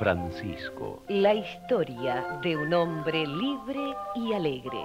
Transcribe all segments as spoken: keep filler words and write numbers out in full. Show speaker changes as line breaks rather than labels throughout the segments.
Francisco.
La historia de un hombre libre y alegre.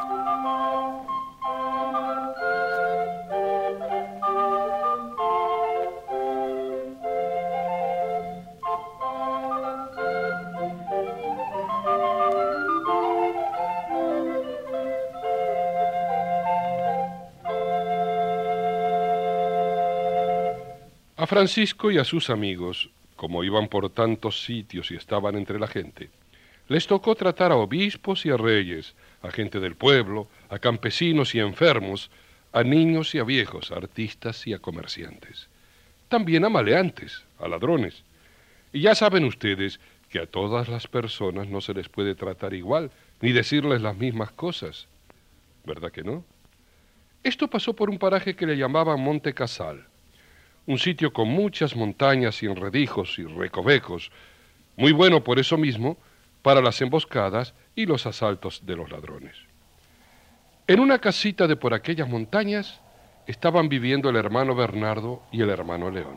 A Francisco y a sus amigos, como iban por tantos sitios y estaban entre la gente, les tocó tratar a obispos y a reyes, a gente del pueblo, a campesinos y enfermos, a niños y a viejos, a artistas y a comerciantes. También a maleantes, a ladrones. Y ya saben ustedes que a todas las personas no se les puede tratar igual, ni decirles las mismas cosas. ¿Verdad que no? Esto pasó por un paraje que le llamaban Monte Casal, un sitio con muchas montañas y enredijos y recovecos, muy bueno por eso mismo para las emboscadas y los asaltos de los ladrones. En una casita de por aquellas montañas estaban viviendo el hermano Bernardo y el hermano León.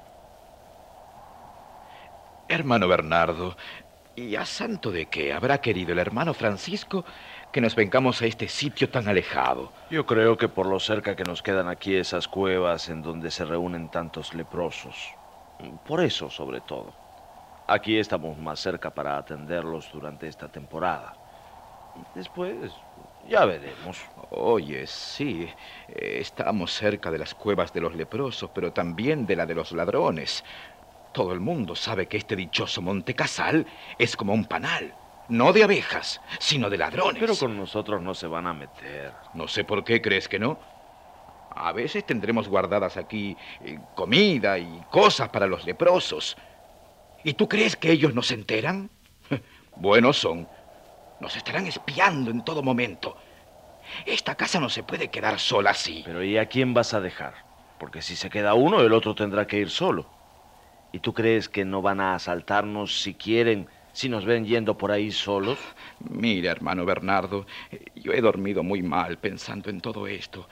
Hermano Bernardo, ¿y a santo de qué habrá querido el hermano Francisco que nos vengamos a este sitio tan alejado?
Yo creo que por lo cerca que nos quedan aquí esas cuevas en donde se reúnen tantos leprosos. Por eso, sobre todo. Aquí estamos más cerca para atenderlos durante esta temporada. Después, ya veremos.
Oye, sí, eh, estamos cerca de las cuevas de los leprosos, pero también de la de los ladrones. Todo el mundo sabe que este dichoso Monte Casal es como un panal. No de abejas, sino de ladrones.
Pero con nosotros no se van a meter.
No sé por qué crees que no. A veces tendremos guardadas aquí eh, comida y cosas para los leprosos. ¿Y tú crees que ellos no se enteran? Buenos son. Nos estarán espiando en todo momento. Esta casa no se puede quedar sola así.
Pero ¿y a quién vas a dejar? Porque si se queda uno, el otro tendrá que ir solo. ¿Y tú crees que no van a asaltarnos si quieren, si nos ven yendo por ahí solos?
Mira, hermano Bernardo, yo he dormido muy mal pensando en todo esto.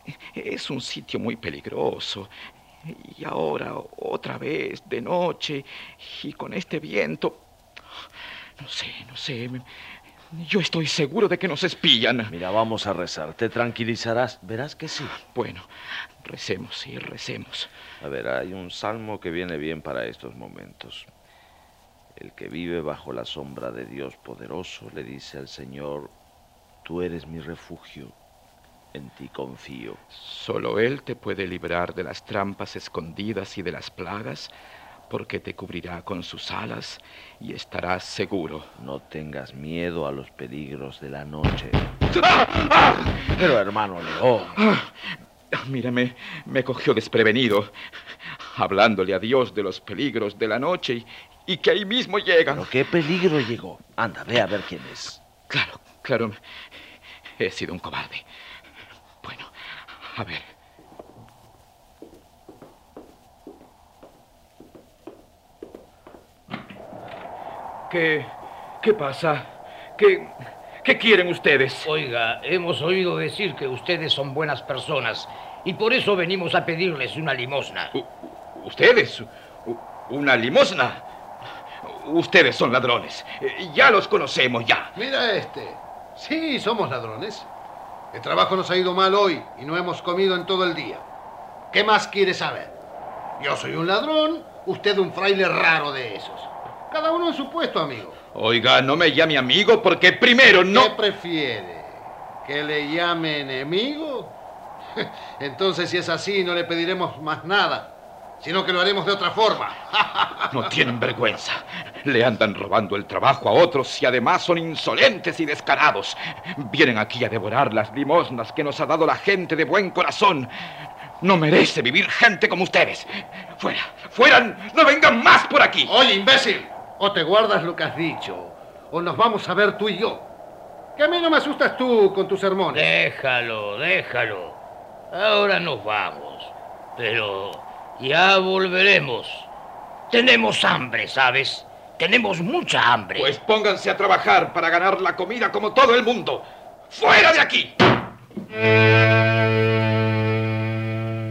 Es un sitio muy peligroso. Y ahora, otra vez, de noche, y con este viento... No sé, no sé... Yo estoy seguro de que nos espían.
Mira, vamos a rezar. Te tranquilizarás. Verás que sí.
Bueno, recemos, sí, recemos.
A ver, hay un salmo que viene bien para estos momentos. El que vive bajo la sombra de Dios poderoso le dice al Señor: tú eres mi refugio, en ti confío.
Solo Él te puede librar de las trampas escondidas y de las plagas, porque te cubrirá con sus alas y estarás seguro.
No tengas miedo a los peligros de la noche.
¡Ah! ¡Ah!
Pero, hermano León...
Ah, mírame, me cogió desprevenido, hablándole a Dios de los peligros de la noche y, y que ahí mismo llegan.
¿Pero qué peligro llegó? Anda, ve a ver quién es.
Claro, claro, he sido un cobarde. Bueno, a ver... ¿Qué, qué pasa? ¿Qué, qué quieren ustedes?
Oiga, hemos oído decir que ustedes son buenas personas y por eso venimos a pedirles una limosna.
U- ¿Ustedes? U- ¿Una limosna? Ustedes son ladrones. Eh, Ya los conocemos, ya.
Mira este. Sí, somos ladrones. El trabajo nos ha ido mal hoy y no hemos comido en todo el día. ¿Qué más quiere saber? Yo soy un ladrón, usted un fraile raro de esos. Cada uno en su puesto, amigo.
Oiga, no me llame amigo porque primero no...
¿Qué prefiere? ¿Que le llame enemigo? Entonces, si es así, no le pediremos más nada, sino que lo haremos de otra forma.
No tienen vergüenza. Le andan robando el trabajo a otros y además son insolentes y descarados. Vienen aquí a devorar las limosnas que nos ha dado la gente de buen corazón. No merece vivir gente como ustedes. Fuera, fuera, no vengan más por aquí.
Oye, imbécil, o te guardas lo que has dicho, o nos vamos a ver tú y yo. Que a mí no me asustas tú con tus sermones.
Déjalo, déjalo. Ahora nos vamos, pero ya volveremos. Tenemos hambre, ¿sabes? Tenemos mucha hambre.
Pues pónganse a trabajar para ganar la comida como todo el mundo. ¡Fuera de aquí!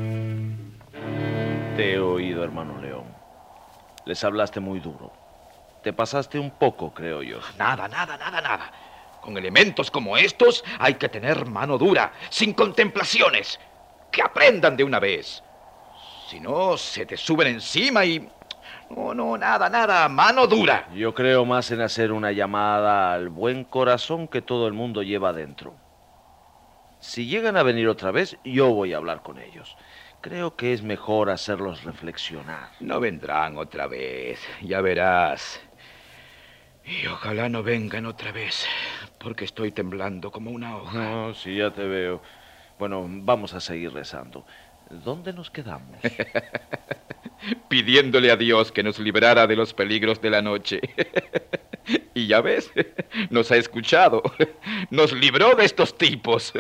Te he oído, hermano León. Les hablaste muy duro. Te pasaste un poco, creo yo.
Nada, nada, nada, nada. Con elementos como estos hay que tener mano dura, sin contemplaciones. Que aprendan de una vez. Si no, se te suben encima y... No, no, nada, nada, mano dura.
Yo creo más en hacer una llamada al buen corazón que todo el mundo lleva dentro. Si llegan a venir otra vez, yo voy a hablar con ellos. Creo que es mejor hacerlos reflexionar.
No vendrán otra vez, ya verás. Y ojalá no vengan otra vez, porque estoy temblando como una hoja.
No, sí, ya te veo. Bueno, vamos a seguir rezando. ¿Dónde nos quedamos?
Pidiéndole a Dios que nos librara de los peligros de la noche. Y ya ves, nos ha escuchado. Nos libró de estos tipos.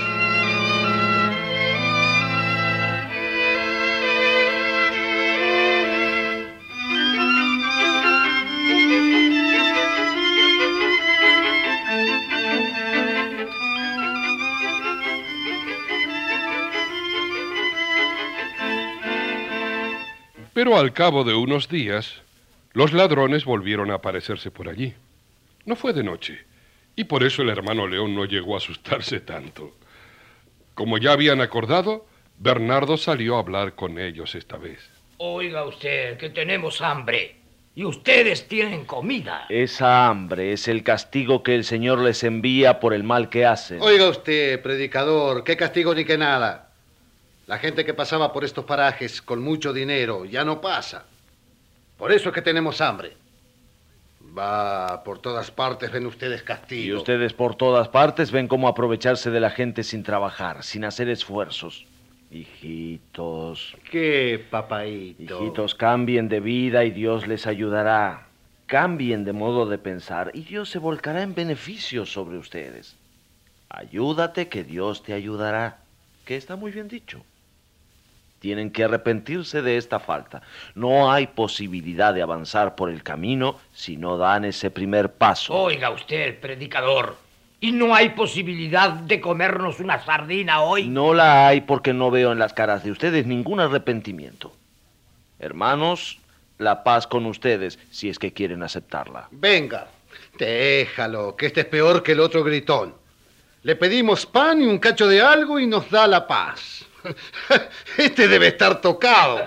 Pero al cabo de unos días, los ladrones volvieron a aparecerse por allí. No fue de noche, y por eso el hermano León no llegó a asustarse tanto. Como ya habían acordado, Bernardo salió a hablar con ellos esta vez.
Oiga usted, que tenemos hambre, y ustedes tienen comida.
Esa hambre es el castigo que el Señor les envía por el mal que hacen.
Oiga usted, predicador, qué castigo ni qué nada. La gente que pasaba por estos parajes con mucho dinero ya no pasa. Por eso es que tenemos hambre. Va, por todas partes ven ustedes castigo.
Y ustedes por todas partes ven cómo aprovecharse de la gente sin trabajar, sin hacer esfuerzos. Hijitos.
¿Qué, papaíto?
Hijitos, cambien de vida y Dios les ayudará. Cambien de modo de pensar y Dios se volcará en beneficio sobre ustedes. Ayúdate que Dios te ayudará. Que está muy bien dicho. Tienen que arrepentirse de esta falta. No hay posibilidad de avanzar por el camino si no dan ese primer paso.
Oiga usted, predicador, ¿y no hay posibilidad de comernos una sardina hoy?
No la hay porque no veo en las caras de ustedes ningún arrepentimiento. Hermanos, la paz con ustedes, si es que quieren aceptarla.
Venga, déjalo, que este es peor que el otro gritón. Le pedimos pan y un cacho de algo y nos da la paz. Este debe estar tocado.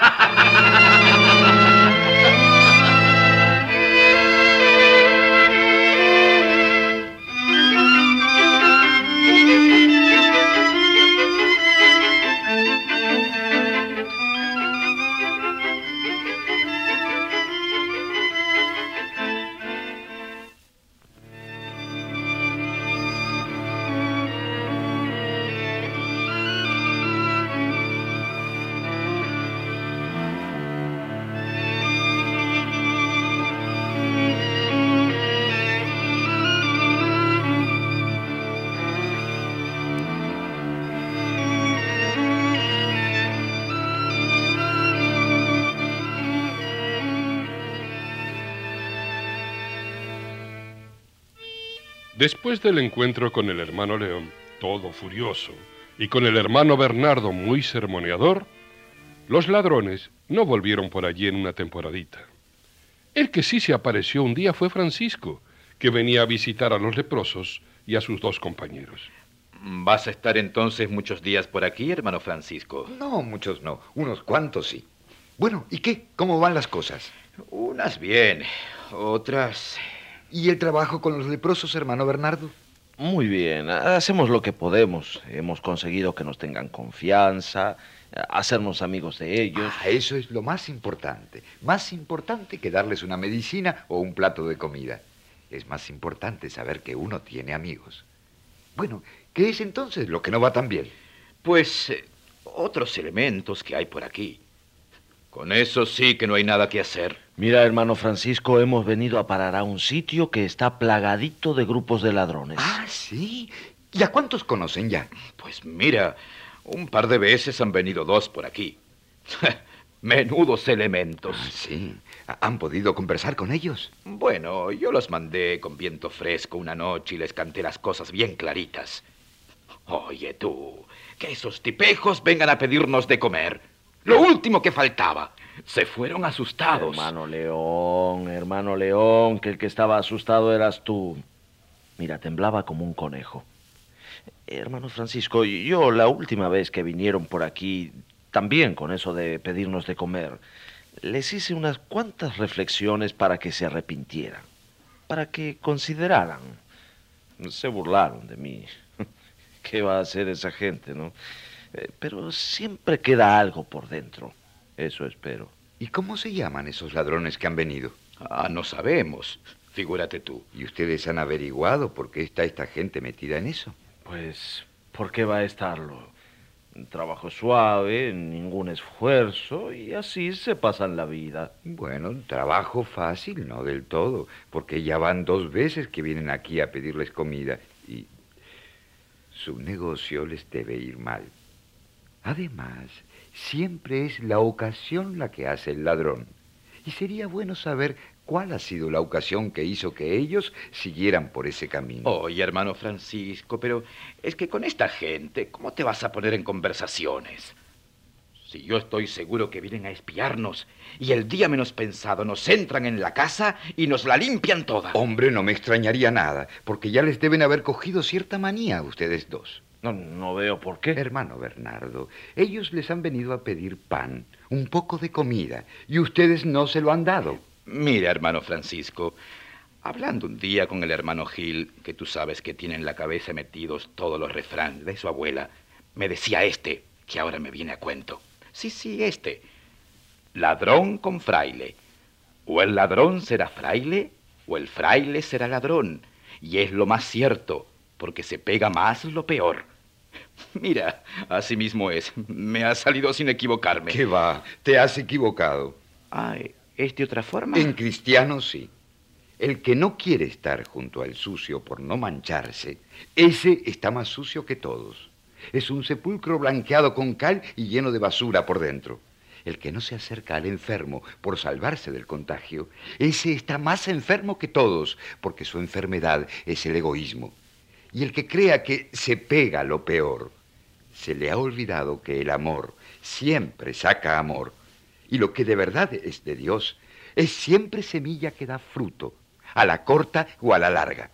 Después del encuentro con el hermano León, todo furioso, y con el hermano Bernardo muy sermoneador, los ladrones no volvieron por allí en una temporadita. El que sí se apareció un día fue Francisco, que venía a visitar a los leprosos y a sus dos compañeros.
¿Vas a estar entonces muchos días por aquí, hermano Francisco?
No, muchos no. Unos cuantos sí. Bueno, ¿y qué? ¿Cómo van las cosas?
Unas bien, otras...
¿Y el trabajo con los leprosos, hermano Bernardo?
Muy bien, hacemos lo que podemos. Hemos conseguido que nos tengan confianza, hacernos amigos de ellos.
Ah, eso es lo más importante. Más importante que darles una medicina o un plato de comida. Es más importante saber que uno tiene amigos. Bueno, ¿qué es entonces lo que no va tan bien?
Pues eh, otros elementos que hay por aquí. Con eso sí que no hay nada que hacer.
Mira, hermano Francisco, hemos venido a parar a un sitio que está plagadito de grupos de ladrones.
Ah, ¿sí? ¿Y a cuántos conocen ya?
Pues mira, un par de veces han venido dos por aquí. Menudos elementos.
Ah, sí. ¿Han podido conversar con ellos?
Bueno, yo los mandé con viento fresco una noche y les canté las cosas bien claritas. Oye, tú, que esos tipejos vengan a pedirnos de comer. Lo último que faltaba. Se fueron asustados.
Hermano León, hermano León, que el que estaba asustado eras tú. Mira, temblaba como un conejo. Hermano Francisco, yo la última vez que vinieron por aquí, también con eso de pedirnos de comer, les hice unas cuantas reflexiones para que se arrepintieran, para que consideraran. Se burlaron de mí. ¿Qué va a hacer esa gente, no? Eh, pero siempre queda algo por dentro. Eso espero.
¿Y cómo se llaman esos ladrones que han venido?
Ah, no sabemos. Figúrate tú.
¿Y ustedes han averiguado por qué está esta gente metida en eso?
Pues, ¿por qué va a estarlo? Un trabajo suave, ningún esfuerzo, y así se pasan la vida.
Bueno, trabajo fácil, no del todo, porque ya van dos veces que vienen aquí a pedirles comida y su negocio les debe ir mal. Además, siempre es la ocasión la que hace el ladrón. Y sería bueno saber cuál ha sido la ocasión que hizo que ellos siguieran por ese camino.
Oye, hermano Francisco, pero es que con esta gente, ¿cómo te vas a poner en conversaciones? Si yo estoy seguro que vienen a espiarnos y el día menos pensado nos entran en la casa y nos la limpian toda.
Hombre, no me extrañaría nada, porque ya les deben haber cogido cierta manía a ustedes dos.
No, no veo por qué.
Hermano Bernardo, ellos les han venido a pedir pan, un poco de comida, y ustedes no se lo han dado.
Mira, hermano Francisco, hablando un día con el hermano Gil, que tú sabes que tiene en la cabeza metidos todos los refranes de su abuela, me decía este, que ahora me viene a cuento. Sí, sí, este. Ladrón con fraile. O el ladrón será fraile, o el fraile será ladrón. Y es lo más cierto, porque se pega más lo peor. Mira, así mismo es. Me ha salido sin equivocarme.
¿Qué va? Te has equivocado.
Ay, ¿es de otra forma?
En cristiano, sí. El que no quiere estar junto al sucio por no mancharse, ese está más sucio que todos. Es un sepulcro blanqueado con cal y lleno de basura por dentro. El que no se acerca al enfermo por salvarse del contagio, ese está más enfermo que todos, porque su enfermedad es el egoísmo. Y el que crea que se pega lo peor, se le ha olvidado que el amor siempre saca amor. Y lo que de verdad es de Dios es siempre semilla que da fruto, a la corta o a la larga.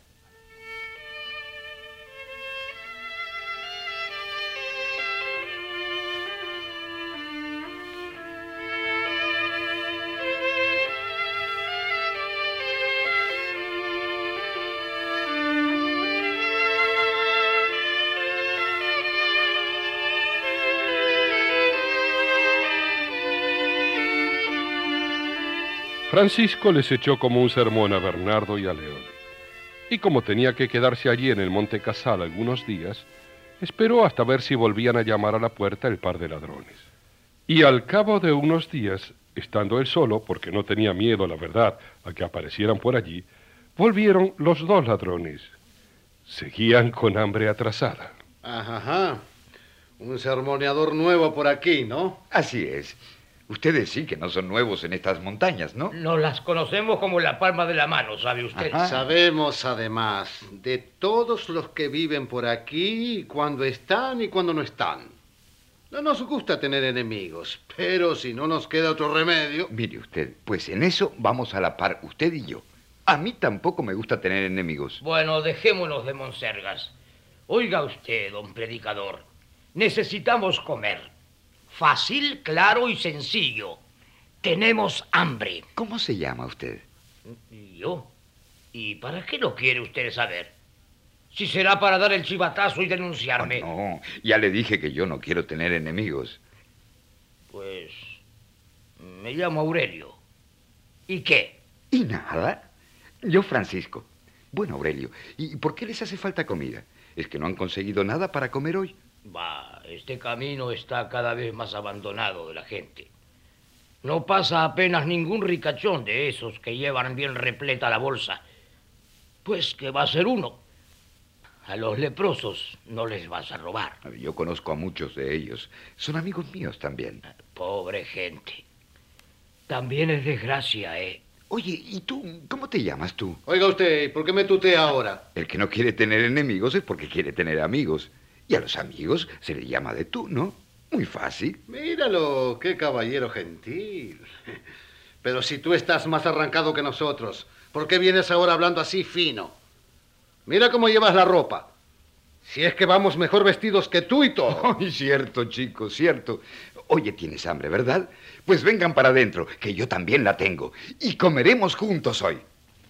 Francisco les echó como un sermón a Bernardo y a León. Y como tenía que quedarse allí en el Monte Casal algunos días, esperó hasta ver si volvían a llamar a la puerta el par de ladrones. Y al cabo de unos días, estando él solo, porque no tenía miedo, la verdad, a que aparecieran por allí, volvieron los dos ladrones. Seguían con hambre atrasada.
Ajá, ajá. Un sermoneador nuevo por aquí, ¿no?
Así es. Ustedes sí que no son nuevos en estas montañas, ¿no?
Nos las conocemos como la palma de la mano, ¿sabe usted?
Ajá.
Sabemos, además, de todos los que viven por aquí, cuando están y cuando no están. No nos gusta tener enemigos, pero si no nos queda otro remedio...
Mire usted, pues en eso vamos a la par, usted y yo. A mí tampoco me gusta tener enemigos.
Bueno, dejémonos de monsergas. Oiga usted, don predicador, necesitamos comer. Fácil, claro y sencillo. Tenemos hambre.
¿Cómo se llama usted?
¿Y yo? ¿Y para qué lo quiere usted saber? Si será para dar el chivatazo y denunciarme.
Oh, no, ya le dije que yo no quiero tener enemigos.
Pues me llamo Aurelio. ¿Y qué?
¿Y nada? Yo, Francisco. Bueno, Aurelio, ¿y por qué les hace falta comida? ¿Es que no han conseguido nada para comer hoy?
Bah, este camino está cada vez más abandonado de la gente. No pasa apenas ningún ricachón de esos que llevan bien repleta la bolsa. Pues, ¿qué va a ser uno? A los leprosos no les vas a robar.
Yo conozco a muchos de ellos. Son amigos míos también.
Pobre gente. También es desgracia, ¿eh?
Oye, ¿y tú? ¿Cómo te llamas tú?
Oiga usted, ¿por qué me tutea ahora?
El que no quiere tener enemigos es porque quiere tener amigos. Y a los amigos se les llama de tú, ¿no? Muy fácil.
Míralo, qué caballero gentil. Pero si tú estás más arrancado que nosotros, ¿por qué vienes ahora hablando así fino? Mira cómo llevas la ropa. Si es que vamos mejor vestidos que tú y todo.
Ay, cierto, chicos, cierto. Oye, tienes hambre, ¿verdad? Pues vengan para adentro, que yo también la tengo. Y comeremos juntos hoy.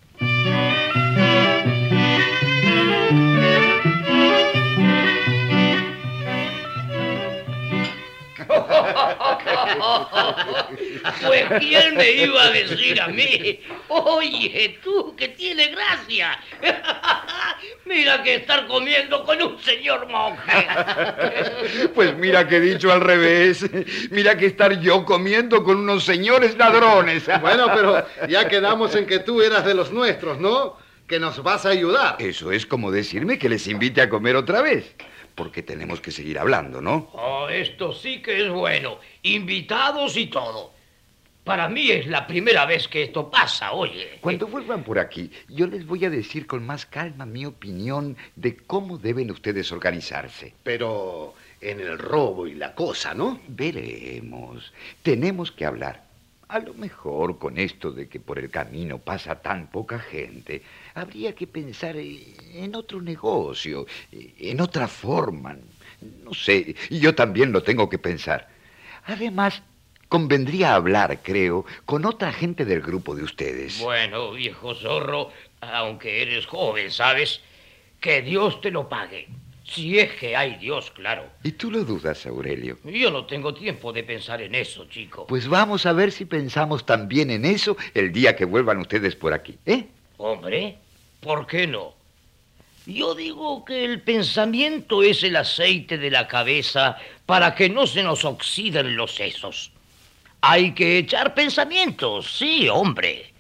Pues ¿quién me iba a decir a mí? Oye, tú, que tiene gracia. Mira que estar comiendo con un señor monje.
Pues mira que he dicho al revés. Mira que estar yo comiendo con unos señores ladrones.
Bueno, pero ya quedamos en que tú eras de los nuestros, ¿no? Que nos vas a ayudar.
Eso es como decirme que les invite a comer otra vez. Porque tenemos que seguir hablando, ¿no?
Oh, esto sí que es bueno. Invitados y todo. Para mí es la primera vez que esto pasa, oye.
Cuando vuelvan por aquí, yo les voy a decir con más calma mi opinión de cómo deben ustedes organizarse.
Pero en el robo y la cosa, ¿no?
Veremos. Tenemos que hablar. A lo mejor con esto de que por el camino pasa tan poca gente, habría que pensar en otro negocio, en otra forma. No sé, yo también lo tengo que pensar. Además, convendría hablar, creo, con otra gente del grupo de ustedes.
Bueno, viejo zorro, aunque eres joven, ¿sabes? Que Dios te lo pague. Si es que hay Dios, claro.
¿Y tú lo dudas, Aurelio?
Yo no tengo tiempo de pensar en eso, chico.
Pues vamos a ver si pensamos también en eso el día que vuelvan ustedes por aquí, ¿eh?
Hombre, ¿por qué no? Yo digo que el pensamiento es el aceite de la cabeza para que no se nos oxiden los sesos. Hay que echar pensamientos, sí, hombre.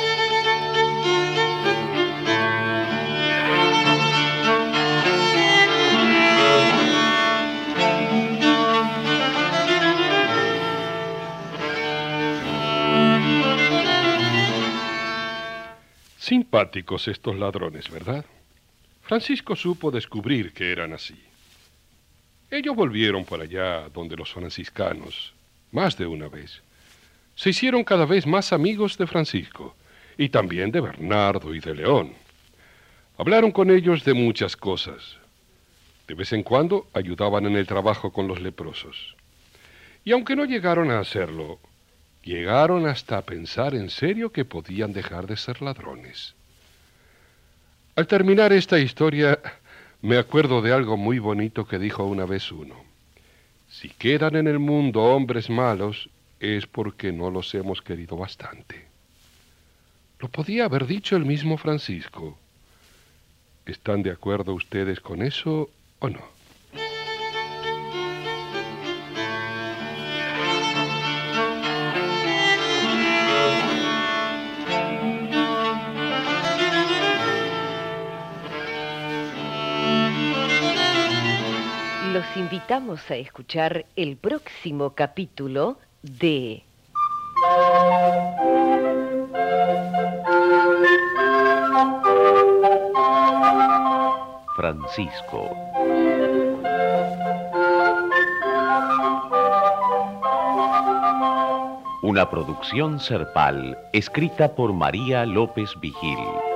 Simpáticos estos ladrones, ¿verdad? Francisco supo descubrir que eran así. Ellos volvieron por allá donde los franciscanos, más de una vez. Se hicieron cada vez más amigos de Francisco, y también de Bernardo y de León. Hablaron con ellos de muchas cosas. De vez en cuando ayudaban en el trabajo con los leprosos. Y aunque no llegaron a hacerlo, llegaron hasta a pensar en serio que podían dejar de ser ladrones. Al terminar esta historia, me acuerdo de algo muy bonito que dijo una vez uno. Si quedan en el mundo hombres malos, es porque no los hemos querido bastante. Lo podía haber dicho el mismo Francisco. ¿Están de acuerdo ustedes con eso o no?
Los invitamos a escuchar el próximo capítulo de
Francisco. Una producción Serpal, escrita por María López Vigil.